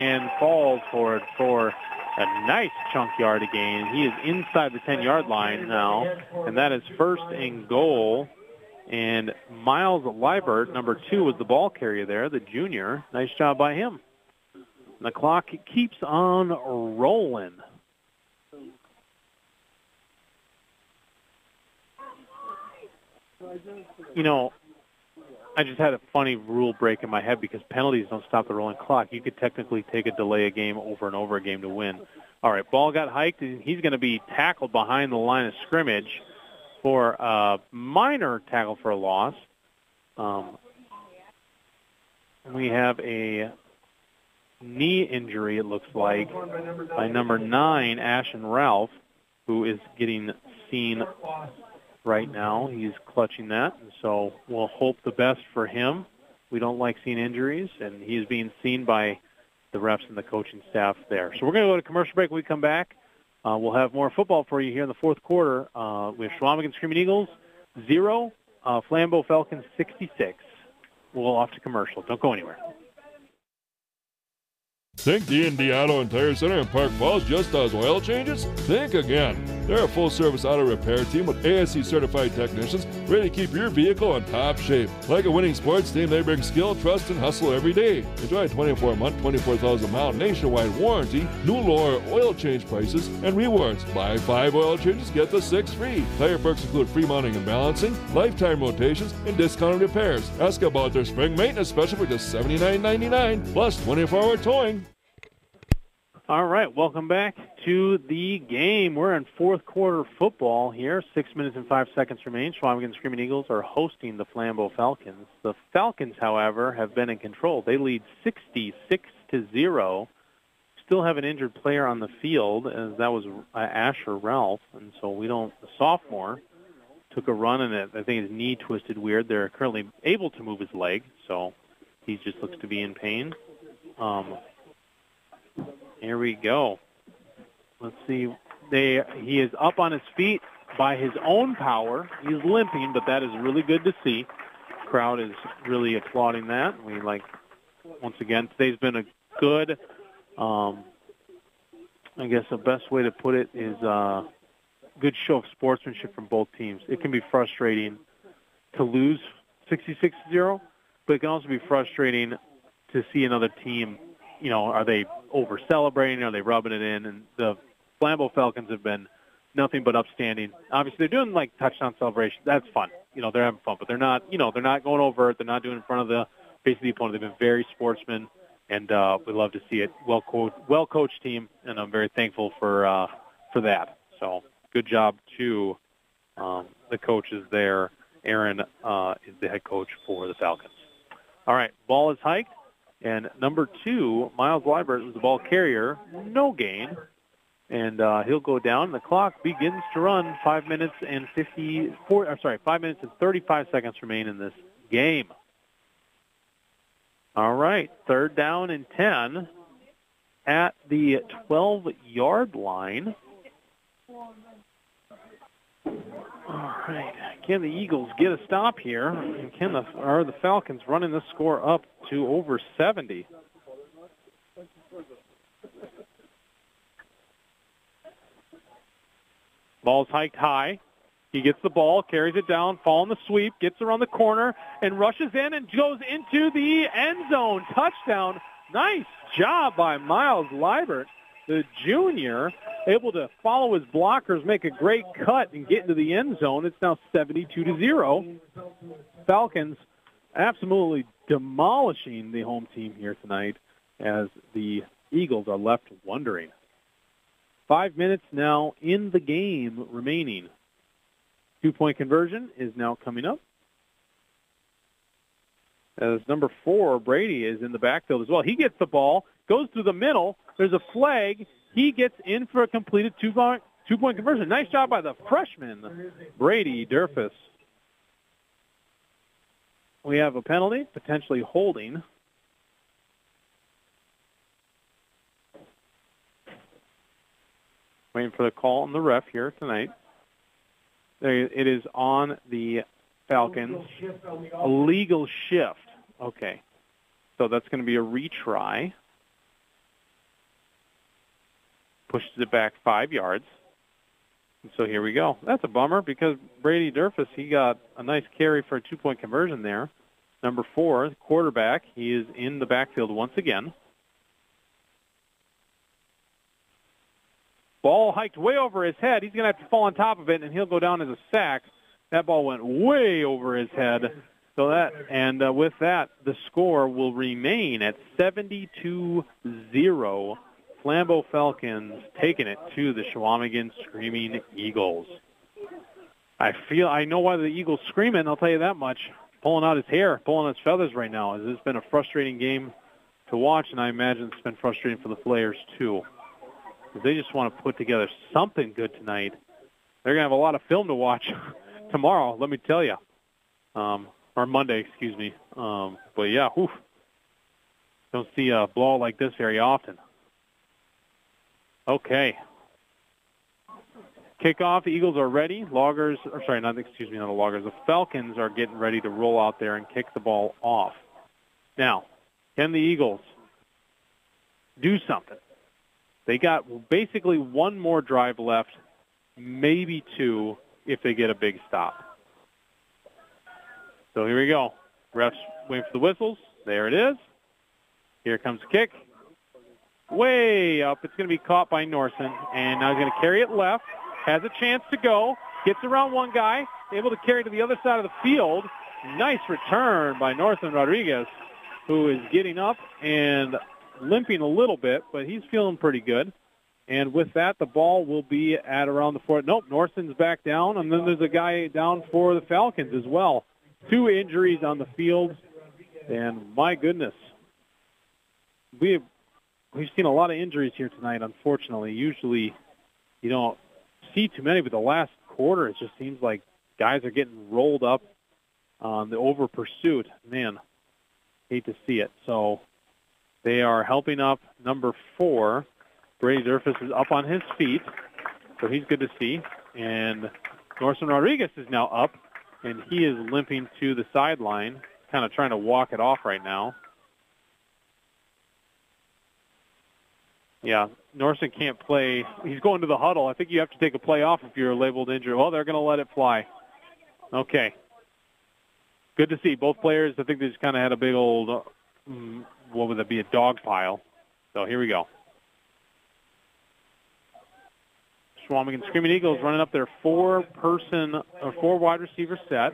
and falls for it for a nice chunk yard gain. He is inside the 10-yard line now, and that is first and goal. And Miles Liebert, number 2, was the ball carrier there, the junior. Nice job by him. And the clock keeps on rolling. You know, I just had a funny rule break in my head because penalties don't stop the rolling clock. You could technically take a delay a game over and over a game to win. All right, ball got hiked, and he's going to be tackled behind the line of scrimmage for a minor tackle for a loss. We have a knee injury, it looks like, by number 9, Ashton Ralph, who is getting seen right now. He's clutching that, and so we'll hope the best for him. We don't like seeing injuries, and he's being seen by the refs and the coaching staff there. So we're going to go to commercial break. When we come back, we'll have more football for you here in the fourth quarter. We have Schwamigan Screaming Eagles 0, Flambeau Falcons 66. We'll go off to commercial. Don't go anywhere. Think D&D Auto and Tire Center in Park Falls just does oil changes? Think again. They're a full-service auto repair team with ASE-certified technicians ready to keep your vehicle in top shape. Like a winning sports team, they bring skill, trust, and hustle every day. Enjoy a 24-month, 24,000-mile nationwide warranty, new lower oil change prices, and rewards. Buy 5 oil changes, get the 6th free. Tire perks include free mounting and balancing, lifetime rotations, and discounted repairs. Ask about their spring maintenance special for just $79.99, plus 24-hour towing. All right, welcome back to the game. We're in fourth quarter football here. 6 minutes and 5 seconds remain. Schwamigan Screaming Eagles are hosting the Flambeau Falcons. The Falcons, however, have been in control. They lead 66-0. Still have an injured player on the field, as that was Asher Ralph, and so the sophomore took a run, and I think his knee twisted weird. They're currently able to move his leg, so he just looks to be in pain. Here we go. Let's see. He is up on his feet by his own power. He's limping, but that is really good to see. Crowd is really applauding that. Once again, today's been a good, I guess the best way to put it is a good show of sportsmanship from both teams. It can be frustrating to lose 66-0, but it can also be frustrating to see another team, are they over-celebrating? Are they rubbing it in? And the Flambeau Falcons have been nothing but upstanding. Obviously, they're doing, touchdown celebrations. That's fun. They're having fun. But they're not, they're not going over it. They're not doing it in front of the face of the opponent. They've been very sportsmen, and we love to see it. Well-coached team, and I'm very thankful for that. So good job to the coaches there. Aaron is the head coach for the Falcons. All right, ball is hiked. And number 2, Miles Liebert, was the ball carrier. No gain. And he'll go down. The clock begins to run. 5 minutes and 35 seconds remain in this game. All right, 3rd down and 10 at the 12-yard line. All right, can the Eagles get a stop here? And are the Falcons running the score up to over 70? Ball's hiked high. He gets the ball, carries it down, fall in the sweep, gets around the corner, and rushes in and goes into the end zone. Touchdown. Nice job by Miles Liebert, the junior, able to follow his blockers, make a great cut, and get into the end zone. It's now 72-0. Falcons absolutely demolishing the home team here tonight as the Eagles are left wondering. 5 minutes now in the game remaining. 2-point conversion is now coming up. As number 4, Brady, is in the backfield as well. He gets the ball, goes through the middle. There's a flag. He gets in for a completed two-point conversion. Nice job by the freshman, Brady Durfus. We have a penalty, potentially holding. Waiting for the call on the ref here tonight. It is on the Falcons. A legal shift. Okay. So that's going to be a retry. pushes it back 5 yards. And so here we go. That's a bummer because Brady Durfus, he got a nice carry for a 2-point conversion there. Number 4, the quarterback, he is in the backfield once again. Ball hiked way over his head. He's going to have to fall on top of it, and he'll go down as a sack. That ball went way over his head. So with that, the score will remain at 72-0. Flambeau Falcons taking it to the Chequamegon Screaming Eagles. I know why the Eagles screaming, I'll tell you that much. Pulling out his hair, pulling his feathers right now. This has been a frustrating game to watch, and I imagine it's been frustrating for the players too. They just want to put together something good tonight. They're going to have a lot of film to watch tomorrow, let me tell you. Or Monday, excuse me. But yeah, don't see a blowout like this very often. Okay. Kickoff, the Eagles are ready. The Falcons are getting ready to roll out there and kick the ball off. Now, can the Eagles do something? They got basically one more drive left, maybe 2 if they get a big stop. So here we go. Refs waiting for the whistles. There it is. Here comes the kick. Way up. It's going to be caught by Norson. And now he's going to carry it left. Has a chance to go. Gets around one guy. Able to carry to the other side of the field. Nice return by Norson Rodriguez, who is getting up and limping a little bit, but he's feeling pretty good. And with that, the ball will be at around the 4. Nope, Norson's back down, and then there's a guy down for the Falcons as well. 2 injuries on the field, and my goodness. We've seen a lot of injuries here tonight, unfortunately. Usually you don't see too many, but the last quarter it just seems like guys are getting rolled up on the over pursuit. Man, hate to see it. So they are helping up number 4. Brady Durfus is up on his feet, so he's good to see. And Norson Rodriguez is now up, and he is limping to the sideline, kind of trying to walk it off right now. Yeah, Norson can't play. He's going to the huddle. I think you have to take a play off if you're labeled injured. Well, they're going to let it fly. Okay. Good to see. Both players, I think they just kind of had a big old, what would that be, a dog pile. So here we go. Chequamegon Screaming Eagles running up their 4 wide receiver set.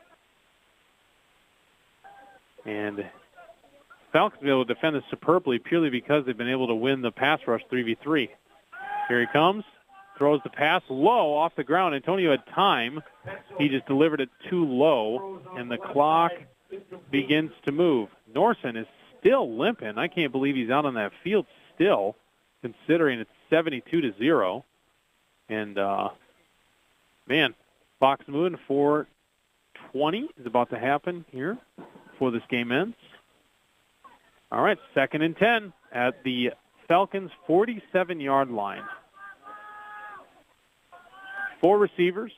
And Falcons will be able to defend this superbly purely because they've been able to win the pass rush 3v3. Here he comes. Throws the pass low off the ground. Antonio had time. He just delivered it too low, and the clock begins to move. Norson is still limping. I can't believe he's out on that field still, considering it's 72-0. And, man, clock's moving. 4:20 is about to happen here before this game ends. All right, 2nd and 10 at the Falcons' 47-yard line. 4 receivers.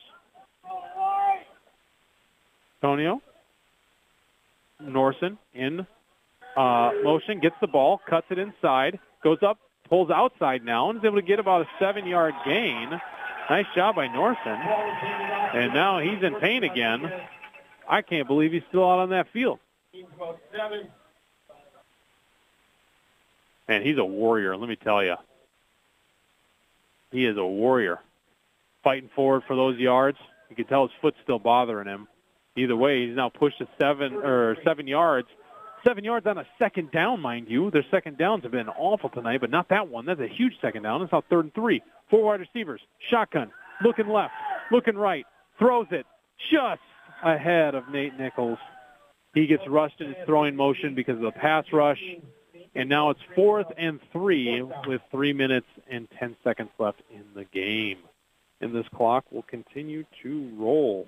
Antonio. Norson in motion, gets the ball, cuts it inside, goes up, pulls outside now, and is able to get about a 7-yard gain. Nice job by Norson. And now he's in pain again. I can't believe he's still out on that field. And he's a warrior, let me tell you. He is a warrior. Fighting forward for those yards. You can tell his foot's still bothering him. Either way, he's now pushed to 7 yards. 7 yards on a 2nd down, mind you. Their 2nd downs have been awful tonight, but not that one. That's a huge 2nd down. It's now 3rd and 3. 4 wide receivers. Shotgun. Looking left. Looking right. Throws it just ahead of Nate Nichols. He gets rushed in his throwing motion because of the pass rush. And now it's 4th and 3 with 3 minutes and 10 seconds left in the game. And this clock will continue to roll.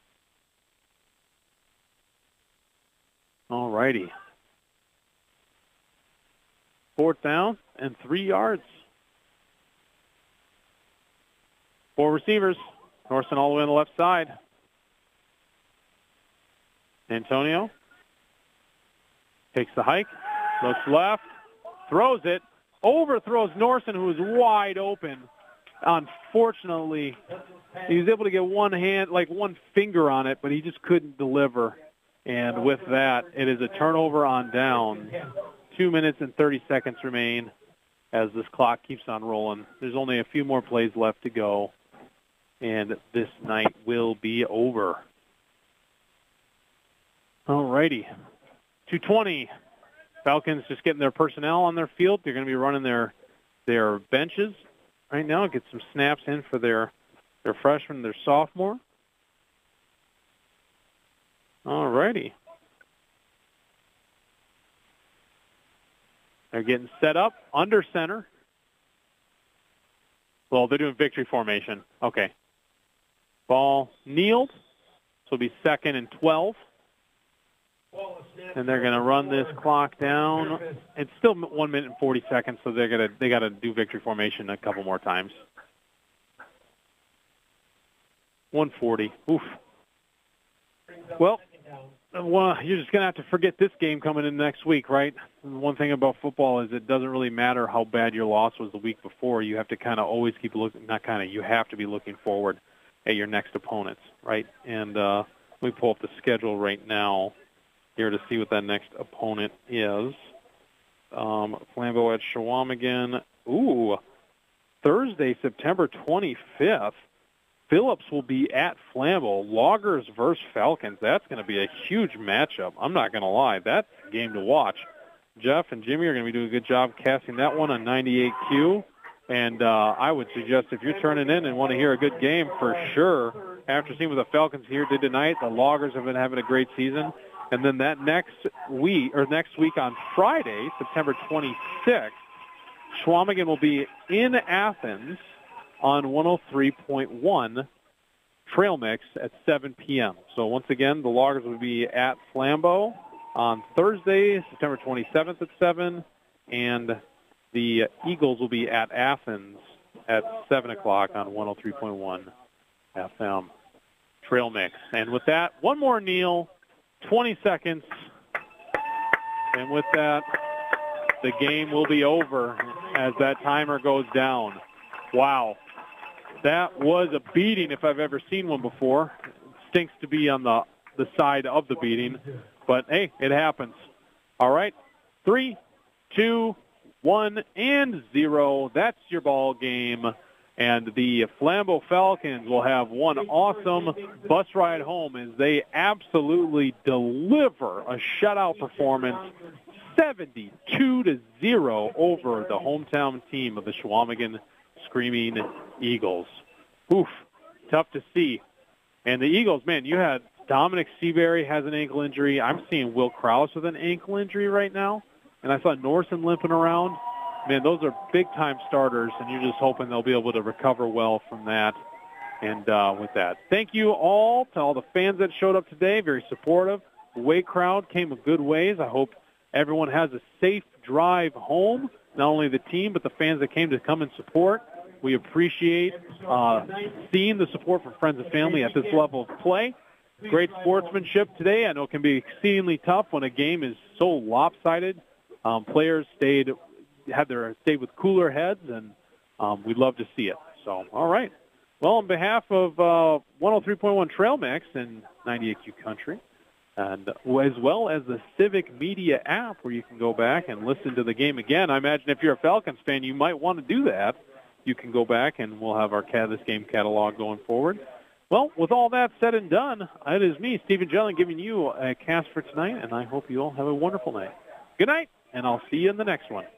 All righty. 4th down and 3 yards. 4 receivers. Norson all the way on the left side. Antonio takes the hike, looks left, throws it, overthrows Norson, who is wide open. Unfortunately, he was able to get one finger on it, but he just couldn't deliver. And with that, it is a turnover on down. 2 minutes and 30 seconds remain as this clock keeps on rolling. There's only a few more plays left to go, and this night will be over. All righty. 2:20. Falcons just getting their personnel on their field. They're going to be running their benches right now. Get some snaps in for their freshman, their sophomore. All righty. They're getting set up under center. Well, they're doing victory formation. Okay. Ball kneeled. So it'll be 2nd and 12. And they're going to run this clock down. It's still 1 minute and 40 seconds, so they got to do victory formation a couple more times. 140. Oof. Well, you're just going to have to forget this game coming in next week, right? One thing about football is it doesn't really matter how bad your loss was the week before. You have to kind of always keep looking, you have to be looking forward at your next opponents, right? And let me pull up the schedule right now here to see what that next opponent is. Flambeau at Chequamegon. Ooh, Thursday, September 25th. Phillips will be at Flambeau. Loggers versus Falcons. That's going to be a huge matchup. I'm not going to lie. That's a game to watch. Jeff and Jimmy are going to be doing a good job casting that one on 98Q. And I would suggest if you're turning in and want to hear a good game for sure, after seeing what the Falcons here did tonight, the Loggers have been having a great season. And then that next week on Friday, September 26th, Chequamegon will be in Athens on 103.1 Trail Mix at 7 p.m. So once again, the Loggers will be at Flambeau on Thursday, September 27th at 7, and the Eagles will be at Athens at 7 o'clock on 103.1 FM Trail Mix. And with that, one more kneel. 20 seconds, and with that, the game will be over as that timer goes down. Wow, that was a beating if I've ever seen one before. It stinks to be on the side of the beating, but hey, it happens. All right, 3, 2, 1, and 0. That's your ball game. And the Flambeau Falcons will have one awesome bus ride home as they absolutely deliver a shutout performance, 72-0 over the hometown team of the Chequamegon Screaming Eagles. Oof, tough to see. And the Eagles, man, you had Dominic Seabury has an ankle injury. I'm seeing Will Krause with an ankle injury right now. And I saw Norson limping around. Man, those are big-time starters, and you're just hoping they'll be able to recover well from that. And with that, thank you all to all the fans that showed up today. Very supportive. The away crowd came a good ways. I hope everyone has a safe drive home, not only the team, but the fans that came to come and support. We appreciate seeing the support from friends and family at this level of play. Great sportsmanship today. I know it can be exceedingly tough when a game is so lopsided. Players stayed with cooler heads, and we'd love to see it. So, all right. Well, on behalf of 103.1 Trail Mix and 98Q Country, and as well as the Civic Media app where you can go back and listen to the game again. I imagine if you're a Falcons fan, you might want to do that. You can go back, and we'll have our this game catalog going forward. Well, with all that said and done, it is me, Stephen Jellin, giving you a cast for tonight, and I hope you all have a wonderful night. Good night, and I'll see you in the next one.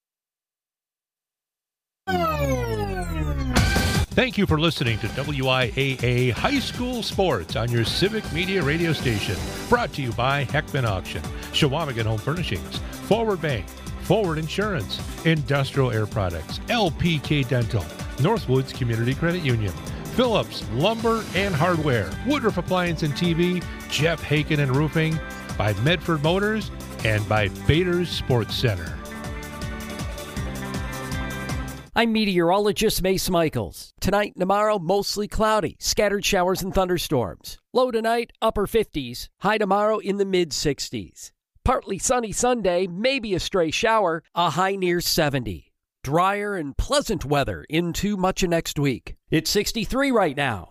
Thank you for listening to WIAA High School Sports on your Civic Media radio station. Brought to you by Heckman Auction, Chequamegon Home Furnishings, Forward Bank, Forward Insurance, Industrial Air Products, LPK Dental, Northwoods Community Credit Union, Phillips Lumber and Hardware, Woodruff Appliance and TV, Jeff Haken and Roofing, by Medford Motors, and by Bader's Sports Center. I'm meteorologist Mace Michaels. Tonight and tomorrow, mostly cloudy, scattered showers and thunderstorms. Low tonight, upper 50s. High tomorrow in the mid-60s. Partly sunny Sunday, maybe a stray shower, a high near 70. drier, and pleasant weather into much of next week. It's 63 right now.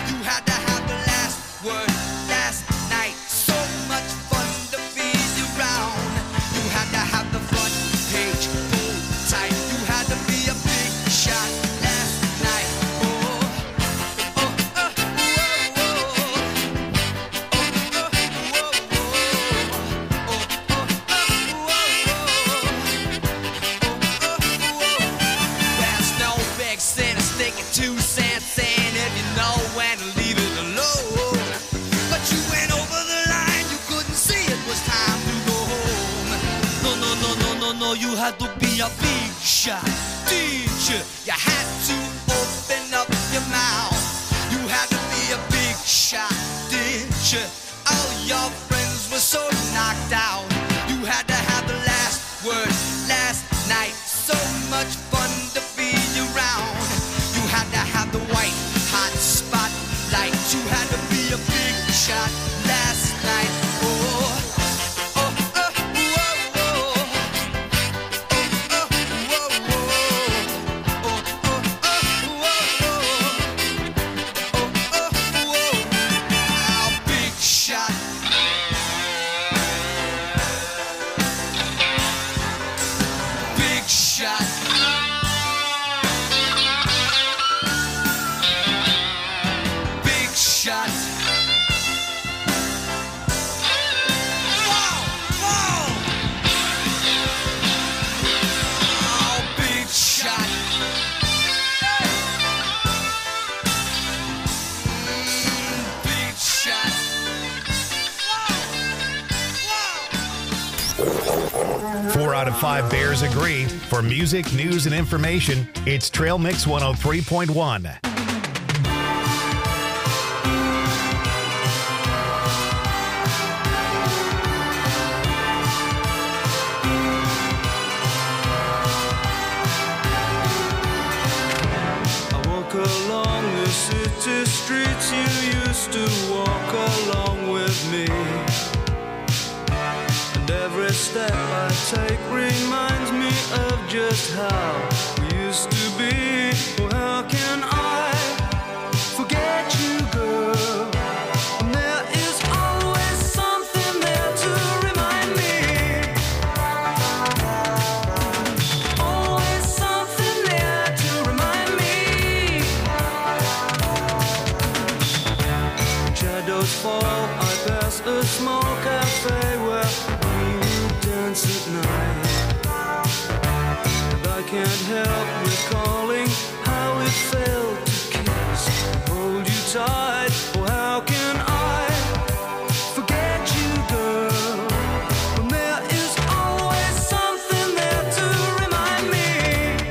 Last night, so much fun to be around. know you had to be a big shot teacher. You had to open up your mouth. You had to be a big shot teacher. All your friends were so knocked out. You had to have the last word last night. So much fun to be around. You had to have the white hot spotlight. You had to be a big shot last night. Out of 5 Bears agree. For music, news, and information, it's Trail Mix 103.1. I walk along the city streets you used to walk along with me. Every step I take reminds me of just how we used to be. Well, how can I forget you, girl? And there is always something there to remind me. Always something there to remind me. When shadows fall, I pass a small cafe where at night, and I can't help recalling how it felt to kiss and hold you tight. Oh, how can I forget you, girl, when there is always something there to remind me.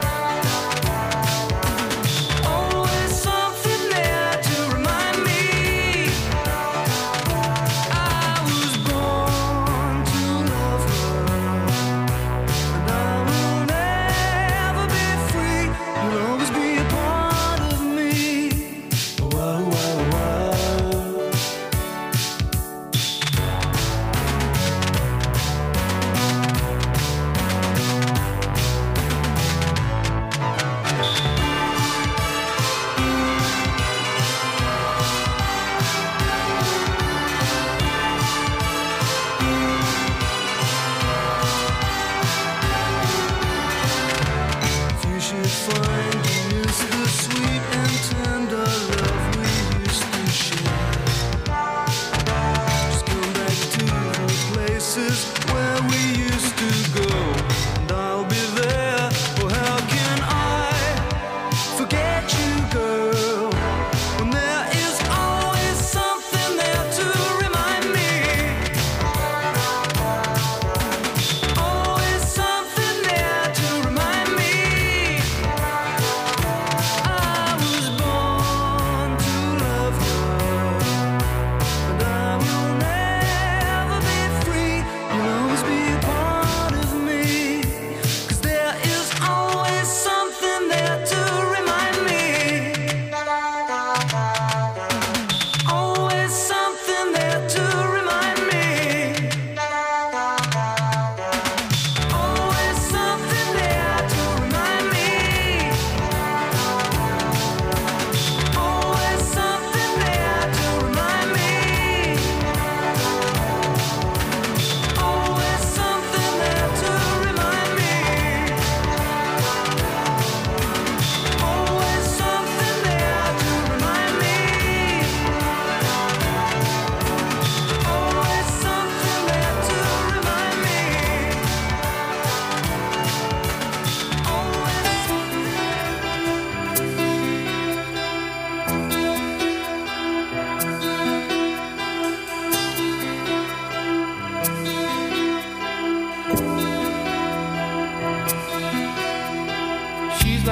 Always something there to remind me. I was born to love her. You'll always be a part of me. Whoa, whoa, whoa. If you should find you miss the sweet and tender love we used to share, just come back to the places where we used to go, and I'll be there. Well, how can I forget you, girl, when there is always something there to remind me. Always something there to remind me. I was born to love her, and I will never be free. You'll always be a part of me.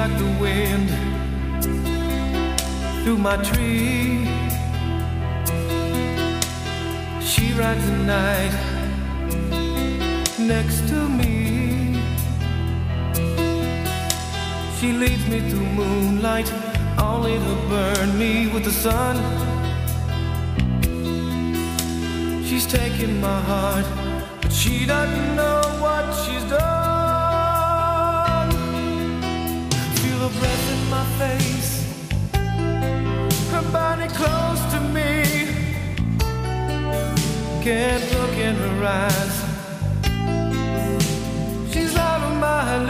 like the wind through my tree. She rides the night next to me. She leads me through moonlight, only to burn me with the sun. She's taking my heart, but she doesn't know what she's done. Feel her breath in my face, her body close to me. Can't look in her eyes, she's out of my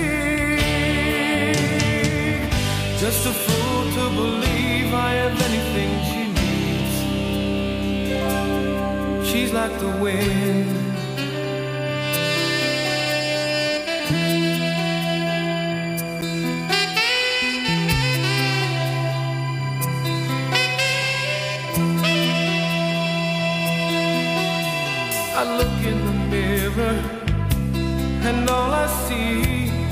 league. Just a fool to believe I have anything she needs. She's like the wind. I look in the mirror and all I see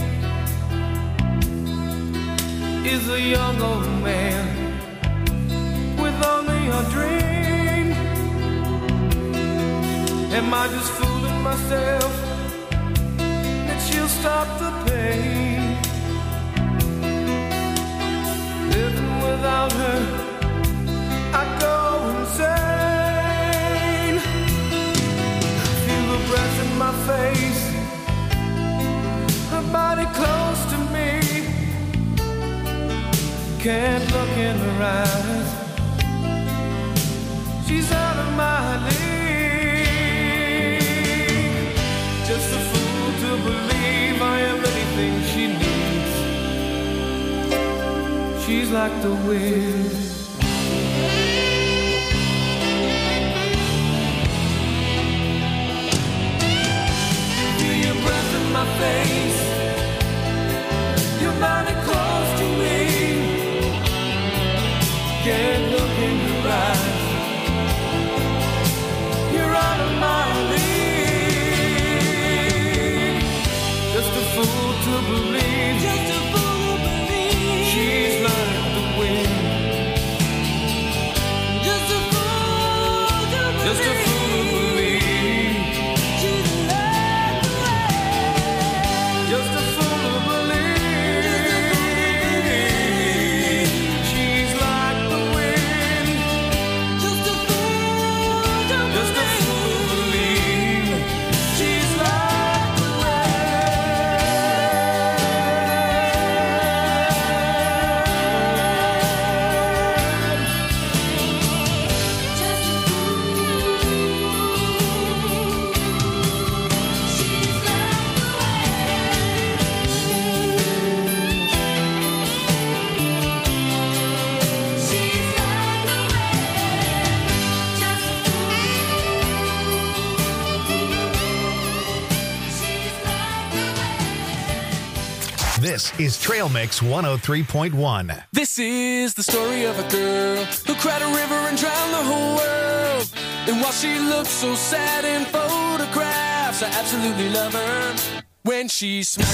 is a young old man with only a dream. Am I just fooling myself that she'll stop the pain? Living without her, I go insane. Feel the breath in my face, her body close to me. Can't look in her eyes, she's out of my league. Just a fool to believe I am anything she needs. She's like the wind. Feel your breath in my face, your body close to me. Can't look in your eyes, you're out of my league. Just a fool to believe, just a fool to believe. She's like the wind. Just a fool to believe, just a fool to believe. She's like the wind. Just a fool to believe. She's like the wind. Just a fool to believe. She's like the This is Trail Mix 103.1. This is the story of a girl who cried a river and drowned the whole world. And while she looks so sad in photographs, I absolutely love her when she smiles.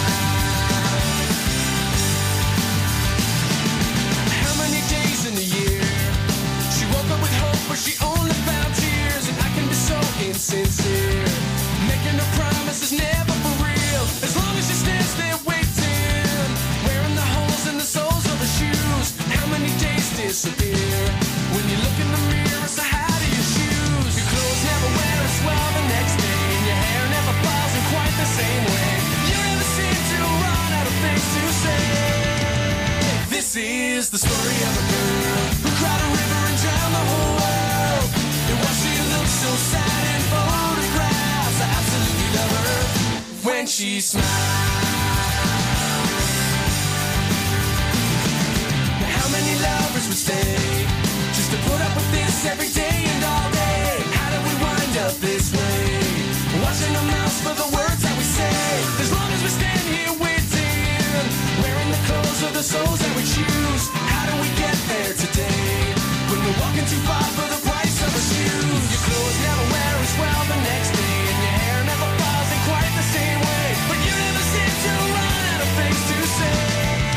How many days in the year she woke up with hope, but she only found tears? And I can be so insincere, making her promises never for real. As long as she stands there waiting, wearing the holes in the soles of her shoes. How many days disappear when you look in the mirror? So how do your shoes? Your clothes never wear as well the next day, and your hair never falls in quite the same way. You never seem to run out of things to say. This is the story of a girl who cried a river and drowned the whole world. And while she looks so sad in photographs, I absolutely love her when she smiles. Now how many lovers would stay just to put up with this every day and all day? How did we wind up this way? Watching our mouths for the words that we say. As long as we stand here waiting, wearing the clothes of the souls that we choose. How do we get there today when we're walking too far for the price of our shoes? Your clothes never wear as well the next day, and your hair never falls in quite the same way. But you never seem to run out of things to say.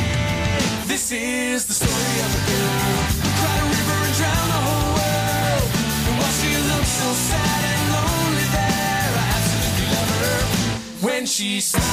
when she smiles.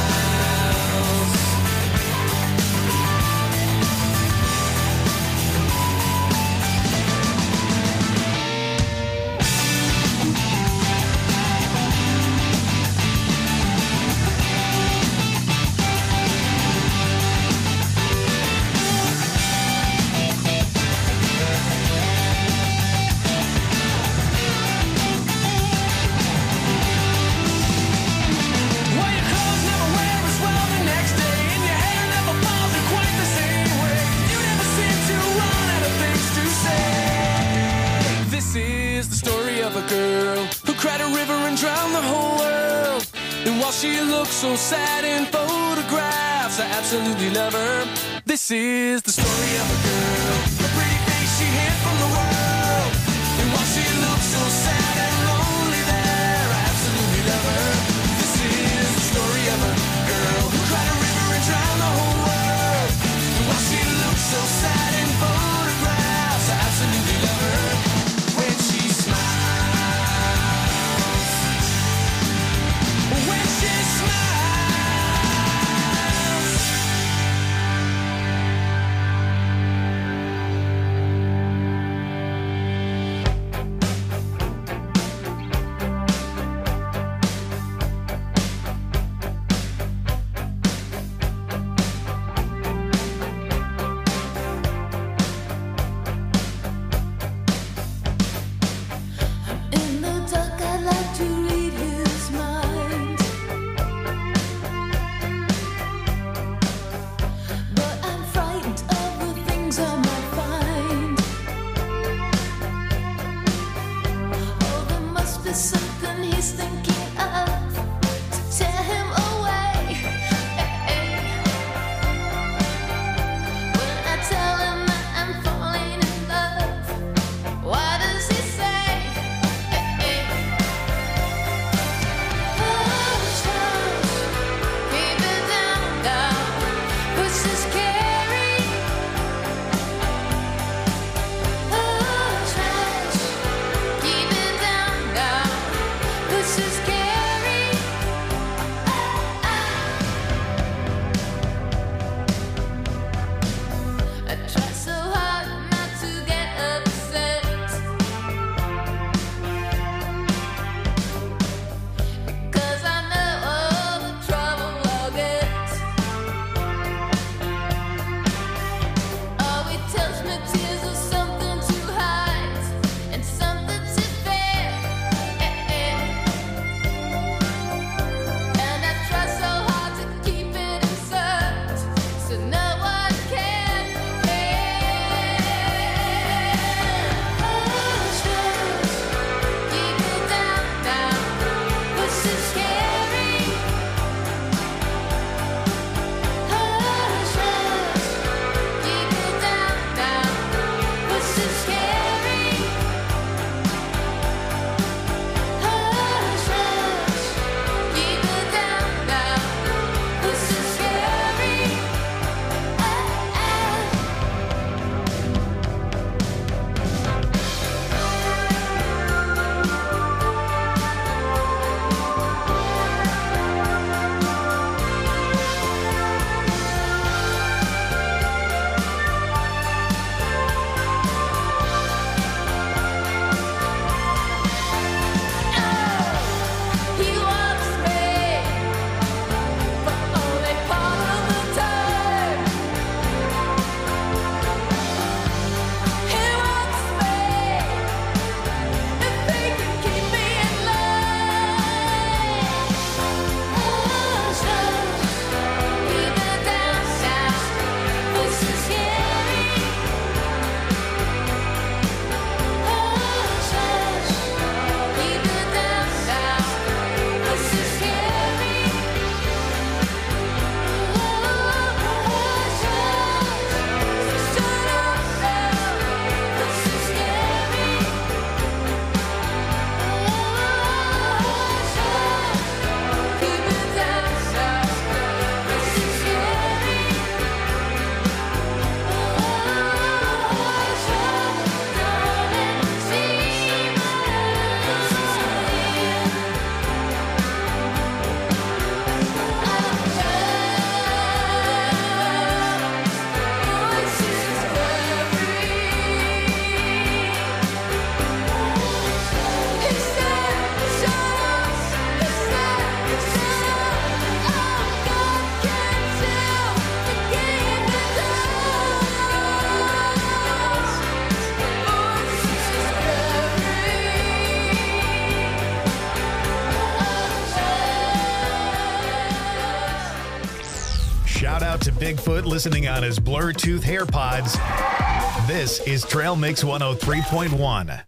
She looks so sad in photographs. I absolutely love her. This is the story of a girl, a pretty face she hid from the world. And while she looks so sad and lonely there, I absolutely love her. This is the story of a girl who cried a river and drowned the whole world. And while she looks so sad in photographs, I absolutely love her. When she smiles. out to Bigfoot listening on his Bluetooth AirPods. This is Trail Mix 103.1.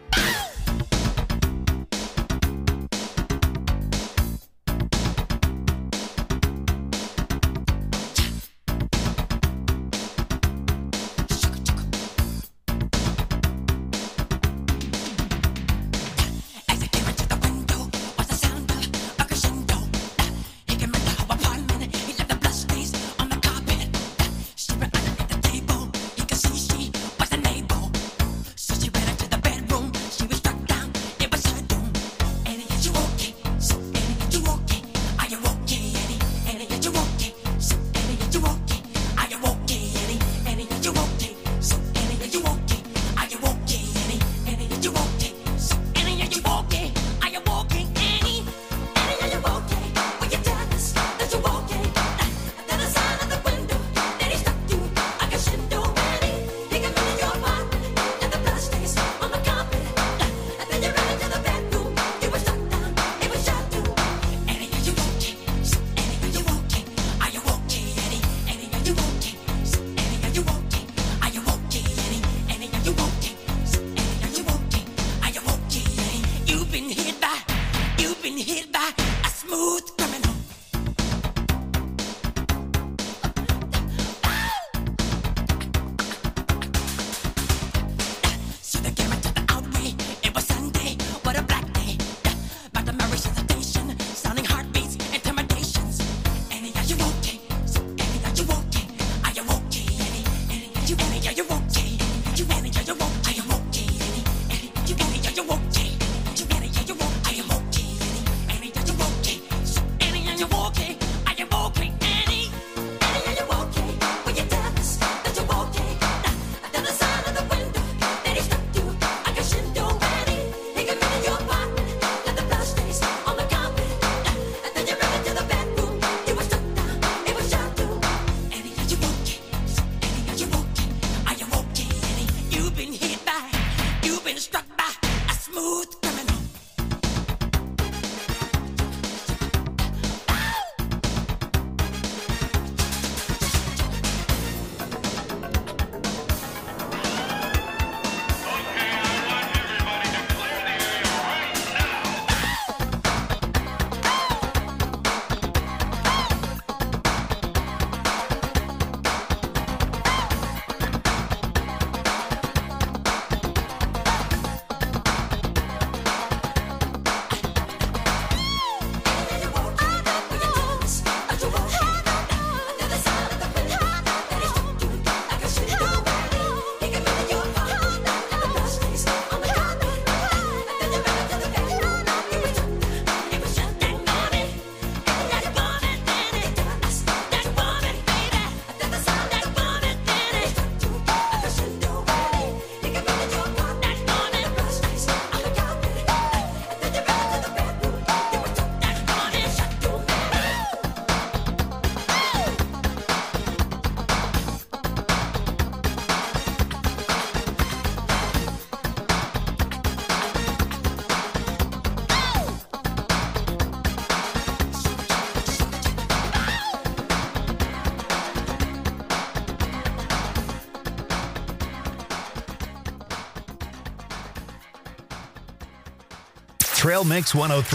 Trail Mix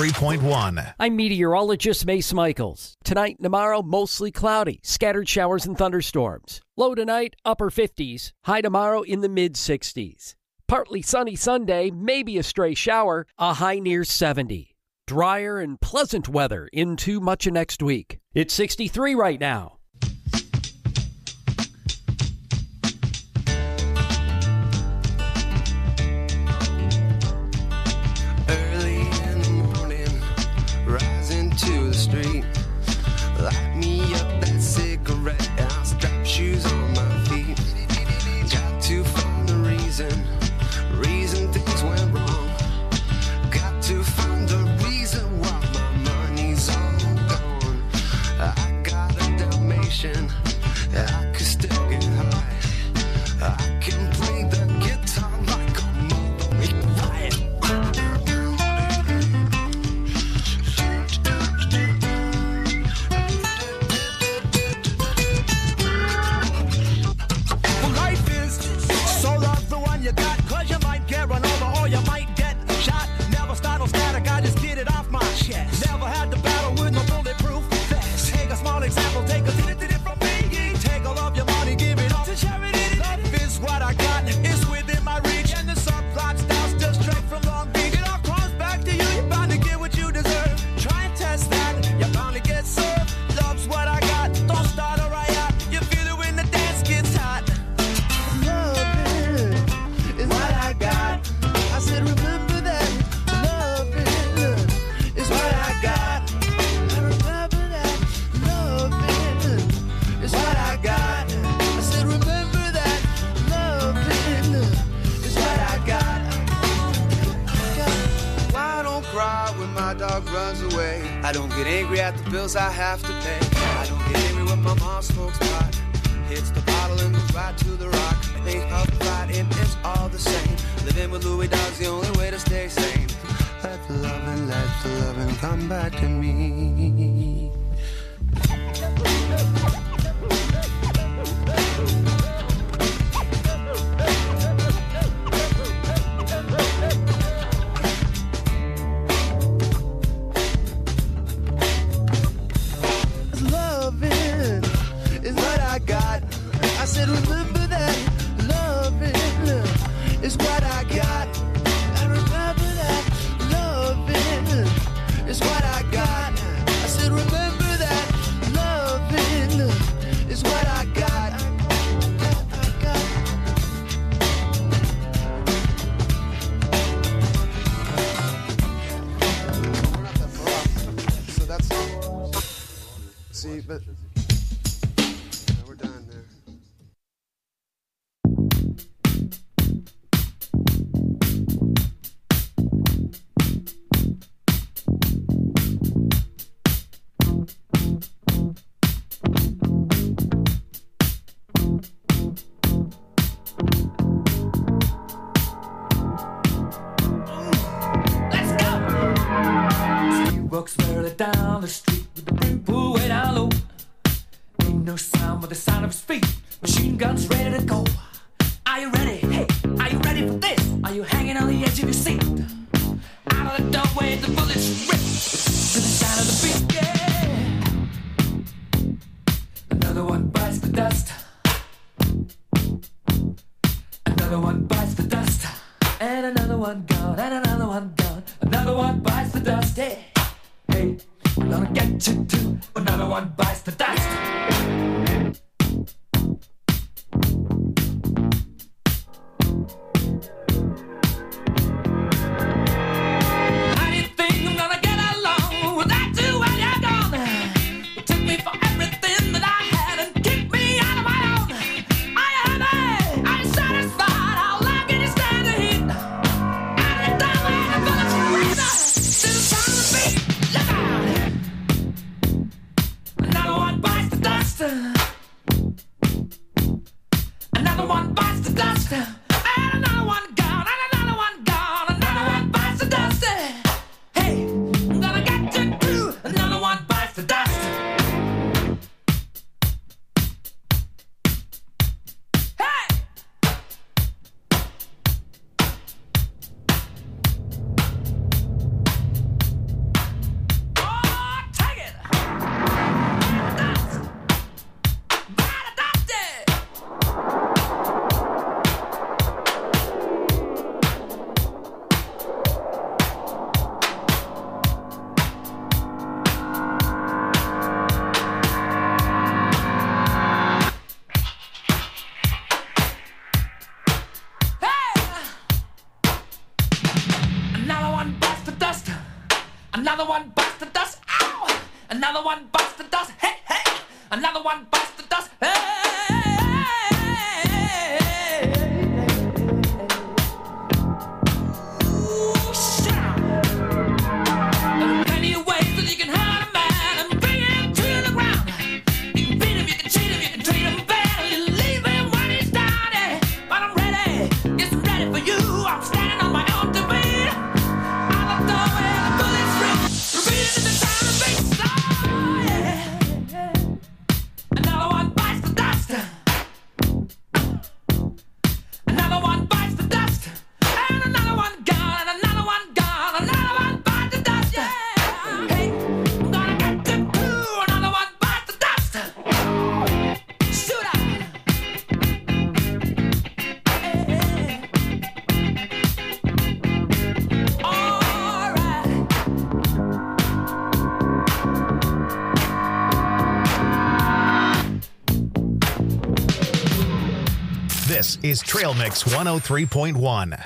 103.1. I'm meteorologist Mace Michaels. Tonight and tomorrow, mostly cloudy, scattered showers and thunderstorms. Low tonight, upper 50s. High tomorrow in the mid 60s. Partly sunny Sunday, maybe a stray shower, a high near 70. Drier and pleasant weather into much of next week. It's 63 right now. To the street, light me up that cigarette, I'll strap shoes on my feet. Got to find the reason things went wrong. Got to find the reason why my money's all gone. I got a Dalmatian, I could still get high. I can play the guitar like a mother riot. way. I don't get angry at the bills I have to pay. I don't get angry when my mom smokes pot, hits the bottle and goes right to the rock. Think of fighting, it's all the same. Living with Louis Dog's the only way to stay sane. Let the loving come back to me. Loving is what I got. I said remember that. Loving is what I got. I remember that. Loving is what I got. I said remember that. Loving is what I got. So that's see, but we're done there. She walks merrily down the street with the brim pulled way down low. Ain't no sound but the sound of his feet. Machine guns ready to go. Are you ready? Hey, are you ready for this? Are you hanging on the edge of your seat? Out of the doorway, the bullets rip to the sound of the beat. Yeah. Another one bites the dust. Another one bites the dust. And another one gone. And another one gone. Another one bites the dust. Hey, hey, I'm gonna get you too. Another one bites the dust. How do you think I'm gonna get along without you when you're gone? You took me for everything that I had and kicked me out of my own. Are you happy? Are you satisfied? How long can you stand the heat? Out of the doorway, the bullets rip to the sound of the beat. Look out! Another one bites the dust. Another one bites the dust. And another one gone. And another one gone. Another one bites the dust. Hey, I'm gonna get you too. Another one bites the dust. Hey! Oh, take it! Dust! Bite the dust! Another one bites the dust. Another one bites the dust. Ow! Another one bites the dust. Hey, hey! Another one bites the dust. Hey! Ooh, shout! There are plenty of ways that you can hurt a man and bring him to the ground. You can beat him, you can cheat him, you can treat him bad, you leave him when he's down. Yeah. But I'm ready, yes, I'm ready for you. I'm standing on my own two feet. Out the doorway, the bullets rip, repeating to the sound of beats. Oh, yeah. Another one bites the dust. Another one bites the dust. And another one gone. And another one gone. Another one bites the dust. Yeah. Hey, I'm gonna get you too. Another one bites the dust. Shoot out. All right. This is Trail Mix 103.1.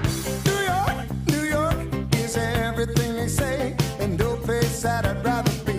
New York is everything they say, and no place that I'd rather be.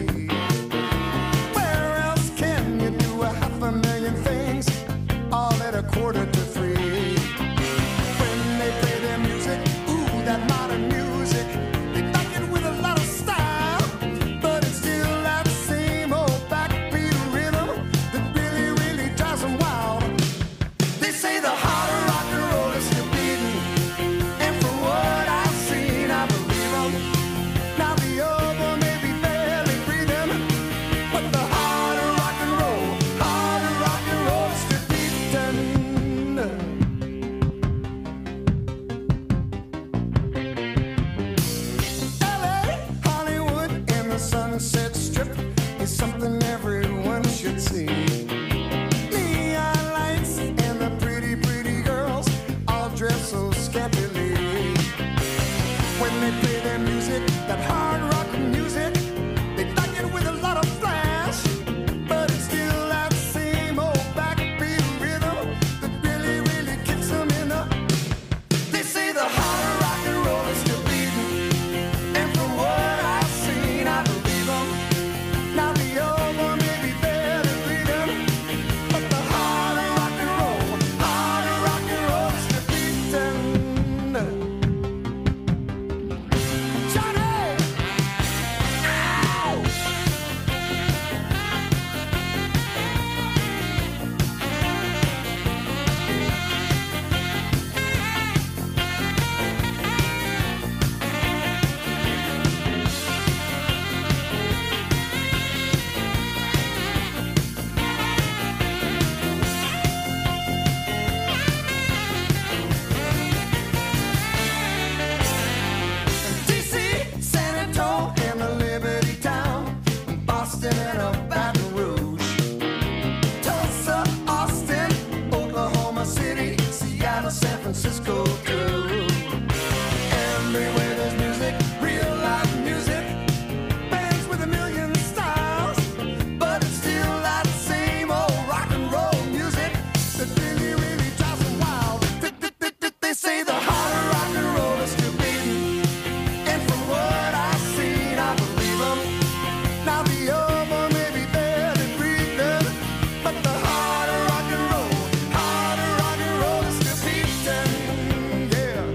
Houston and a Baton Rouge. Tulsa, Austin, Oklahoma City, Seattle, San Francisco too. Everywhere there's music, real live music, bands with a million styles, but it's still that same old rock and roll music that really, really drives them wild. They say the heart of rock and roll is still beating, and from what I've seen, I believe them. Now the other may be dead and breathing, but the heart of rock and roll is still beating, yeah.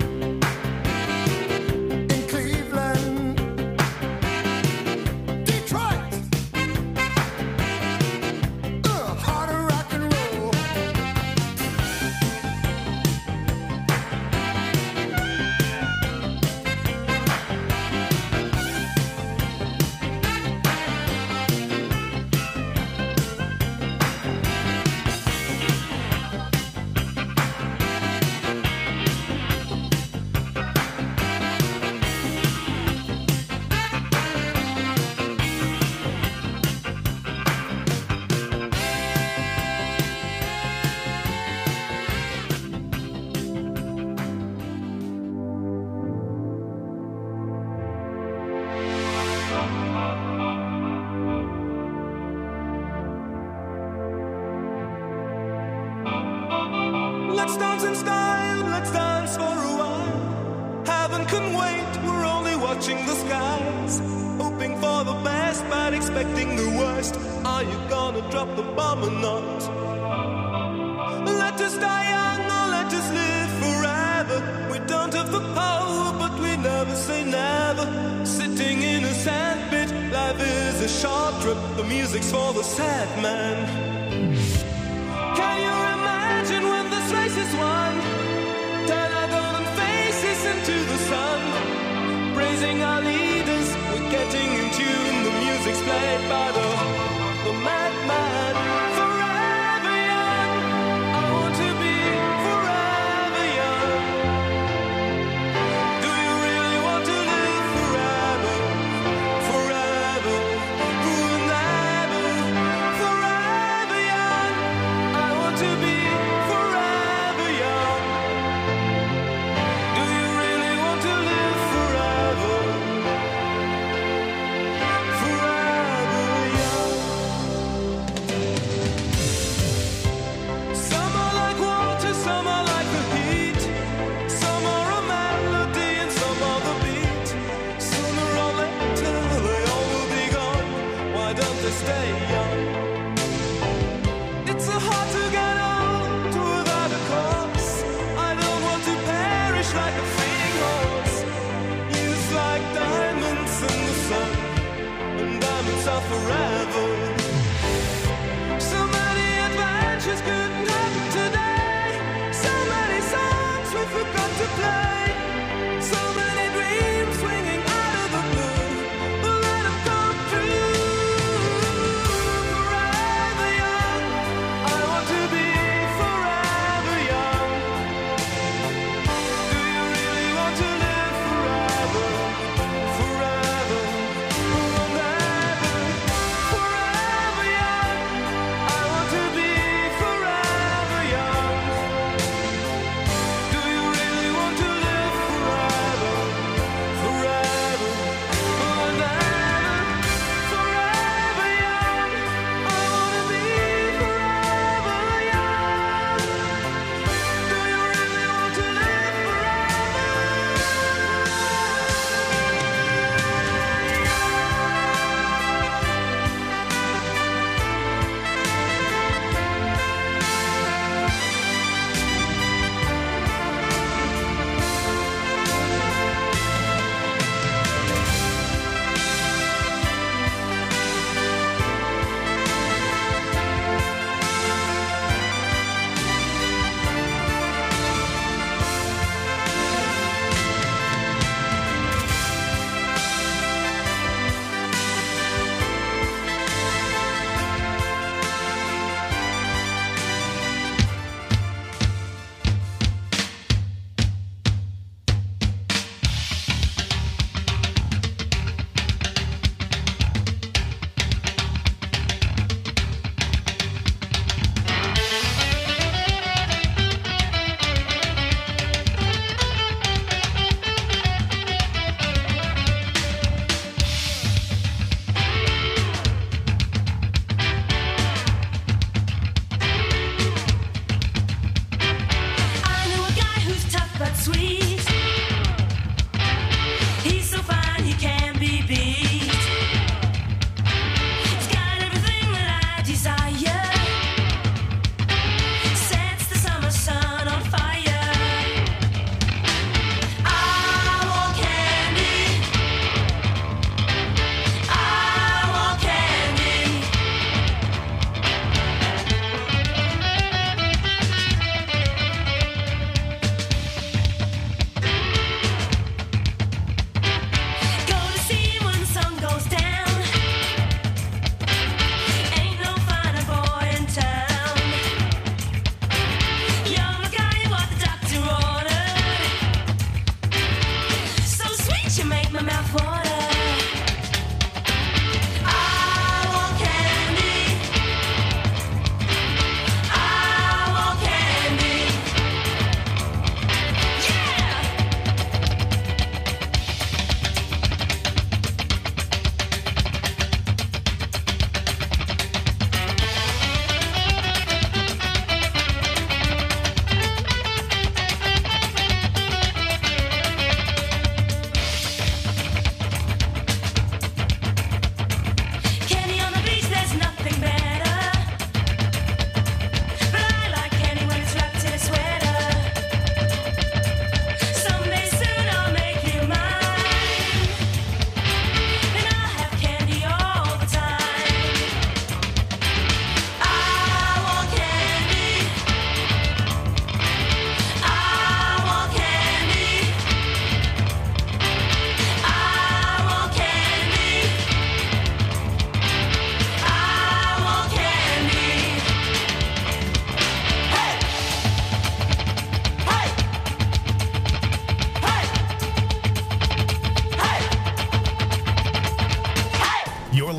In Cleveland, Detroit, heart of rock and roll. Let's dance in style, let's dance for a while. Heaven can wait, we're only watching the skies. Hoping for the best, but expecting the worst. Are you gonna drop the bomb or not? Let us die young or let us live forever. We don't have the power, but we never say never. Sitting in a sandpit, life is a short trip. The music's for the sad man. Can you imagine when this race is won? Turn our golden faces into the sun. Praising our leaders, we're getting in tune. The music's played by the madman. Forever young, I want to be forever young. Do you really want to live forever? Forever, never, forever young. I want to be forever young. Do you really want to live forever? Forever young. Some are like water, some are like the heat. Some are a melody and some are the beat. Sooner or later they all will be gone. Why don't they stay young? It's so hard to get old without a cause. I don't want to perish like a fleeting horse. Used like diamonds in the sun, and diamonds are forever. So many adventures couldn't happen today. So many songs we forgot to play. So many dreams swinging out of the blue. We'll let them come true. Forever young, I want to be forever young. Do you really want to live forever? Forever, never, forever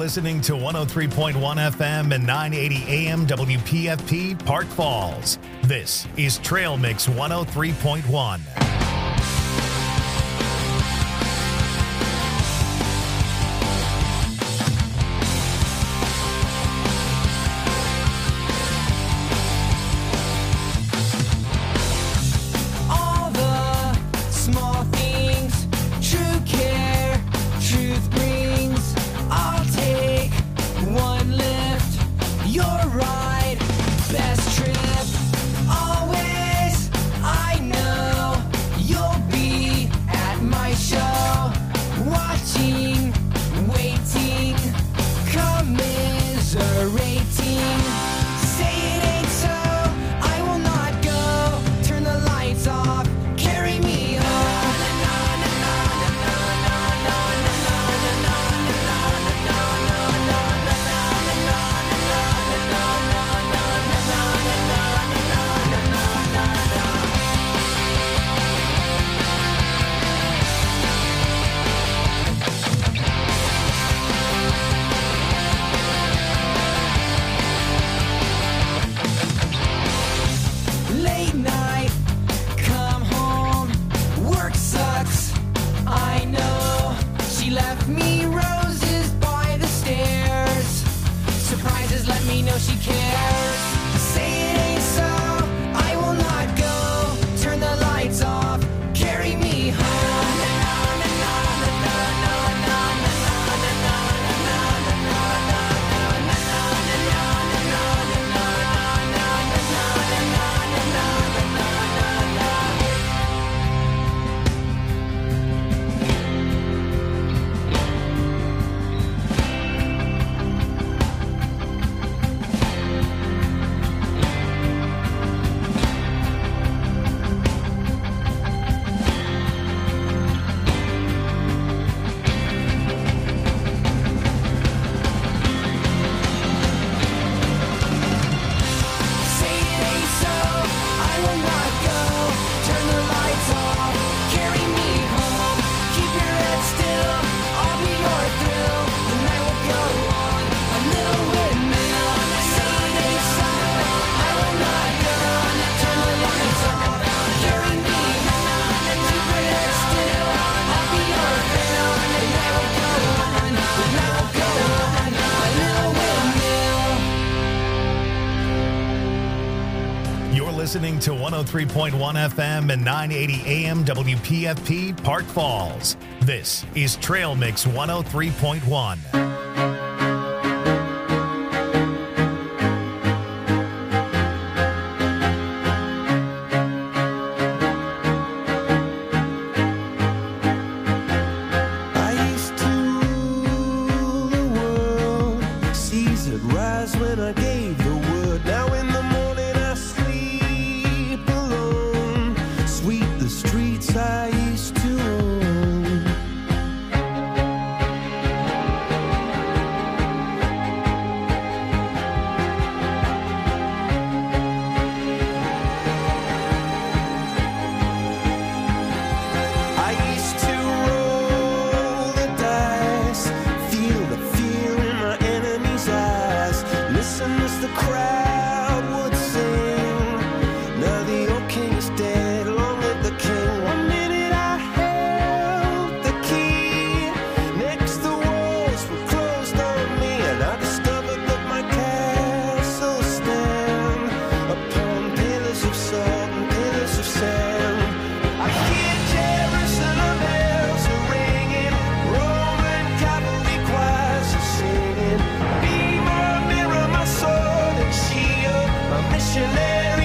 listening to 103.1 FM and 980 AM WPFP Park Falls. This is Trail Mix 103.1. All the small things, true care, truth brings. I'll take one lift, your ride, best trip. Always, I know you'll be at my show, watching, waiting, commiserating. Say it ain't so, I will not go. Turn the lights off, carry me home. Late night, come home, work sucks, I know. She left me roses by the stairs. Surprises let me know she cares. Say it ain't so, I will not go. Turn the lights off, carry me home. Say it ain't so, I will not go. Turn the lights off, carry me home. Keep your head still, I'll be your thrill. The night will go on, a little windmill. Say it ain't so, I will not go. Turn the lights off, carry me home. Keep your head still, I'll be your thrill. The night will go on, the night will go on, a little windmill. You're listening to 103.1 FM and 980 AM WPFP Park Falls. This is Trail Mix 103.1. I used to rule the world. Seas would rise when I gave the word. Now in the morning I sleep alone. Sweep the streets I used to own. I used to roll the dice, feel the fear in my enemy's eyes. Listen as the crowd would sing. Now the old king is dead, long live the king. One minute I held the key. Next the walls were closed on me, and I discovered that my castle stand upon pillars of salt and pillars of sand. I hear Jerusalem bells are ringing, Roman cavalry choirs are singing. Be my mirror, my sword and shield, my missionary